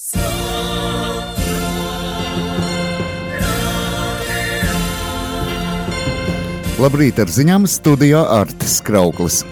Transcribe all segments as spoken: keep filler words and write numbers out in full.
Labrīt, ar ziņām studijā Artis Krauklis.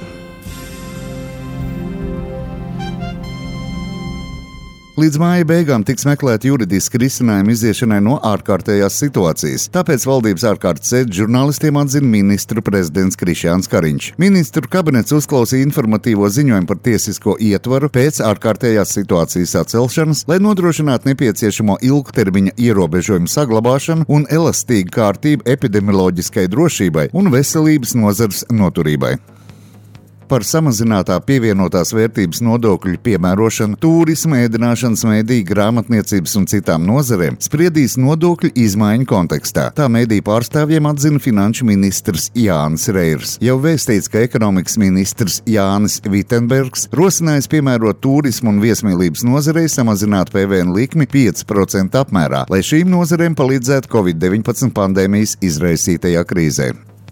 Līdz māja beigām tiks meklēt juridiski risinājumi iziešanai no ārkārtējās situācijas. Tāpēc valdības ārkārtas sēdi žurnālistiem atzina ministru prezidents Krišjāns Kariņš. Ministru kabinets uzklausīja informatīvo ziņojumu par tiesisko ietvaru pēc ārkārtējās situācijas atcelšanas, lai nodrošinātu nepieciešamo ilgtermiņa ierobežojumu saglabāšanu un elastīgu kārtību epidemioloģiskai drošībai un veselības nozares noturībai. Par samazinātā pievienotās vērtības nodokļu piemērošanu, turisma, ēdināšanas, mediju, grāmatniecības un citām nozarēm spriedīs nodokļu izmaiņu kontekstā. Tā mediju pārstāvjiem atzina finanšu ministrs Jānis Reirs. Jau vēstīts, ka ekonomikas ministrs Jānis Vitenbergs rosinājis piemērot turismu un viesmīlības nozarei samazināt P V N likmi pieci procenti apmērā, lai šīm nozarēm palīdzētu covid deviņpadsmit pandēmijas izraisītajā krīzē.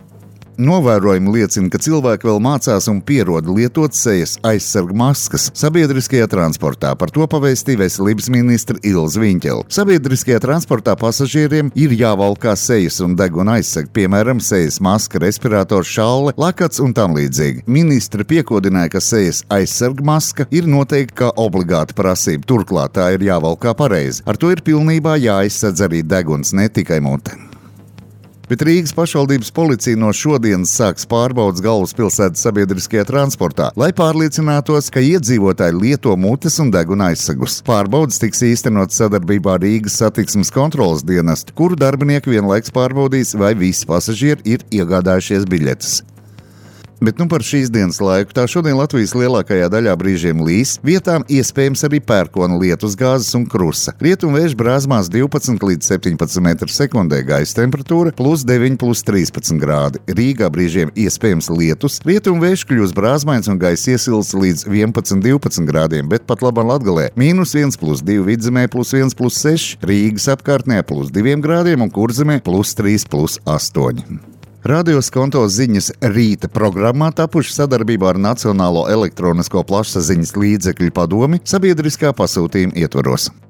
Novērojumi liecina, ka cilvēki vēl mācās un pierod lietot sejas aizsargu maskas sabiedriskajā transportā. Par to pavēstīja veselības ministra Ilze Viņķele. Sabiedriskajā transportā pasažieriem ir jāvalkā sejas un deguna aizsargi, piemēram, sejas maska, respirators, šalle, lakats un tam līdzīgi. Ministra piekodināja, ka sejas aizsargu maska ir noteikti kā obligāta prasība, turklāt tā ir jāvalkā pareizi. Ar to ir pilnībā jāaizsadz arī deguns, ne tikai mute. Bet Rīgas pašvaldības policija no šodienas sāks pārbaudas galvaspilsētas sabiedriskajā transportā, lai pārliecinātos, ka iedzīvotāji lieto mutes un deguna aizsegus. Pārbaudas tiks īstenotas sadarbībā ar Rīgas satiksmes kontroles dienestu, kuru darbinieki vienlaiks pārbaudīs, vai visi pasažieri ir iegādājušies biļetes. Bet nu par šīs dienas laiku. Tā šodien Latvijas lielākajā daļā brīžiem līs, vietām iespējams arī pērkona lietus gāzes un krusa. Rietumvējš brāzmās divpadsmit līdz septiņpadsmit metru sekundē, gaisa temperatūra plus deviņi līdz trīspadsmit grādi. Rīgā brīžiem iespējams lietus, rietumvējš kļūs brāzmains un gaisa iesils līdz vienpadsmit līdz divpadsmit grādiem, bet pat labam Latgalē mīnus viens plus divi, Vidzemē plus viens plus seši, Rīgas apkārtnē plus diviem grādiem un Kurzemē plus trīs plus astoņi. Radio Skonto ziņas rīta programmā tapuši sadarbībā ar Nacionālo elektronisko plašsaziņas līdzekļu padomi sabiedriskā pasūtījuma ietvaros.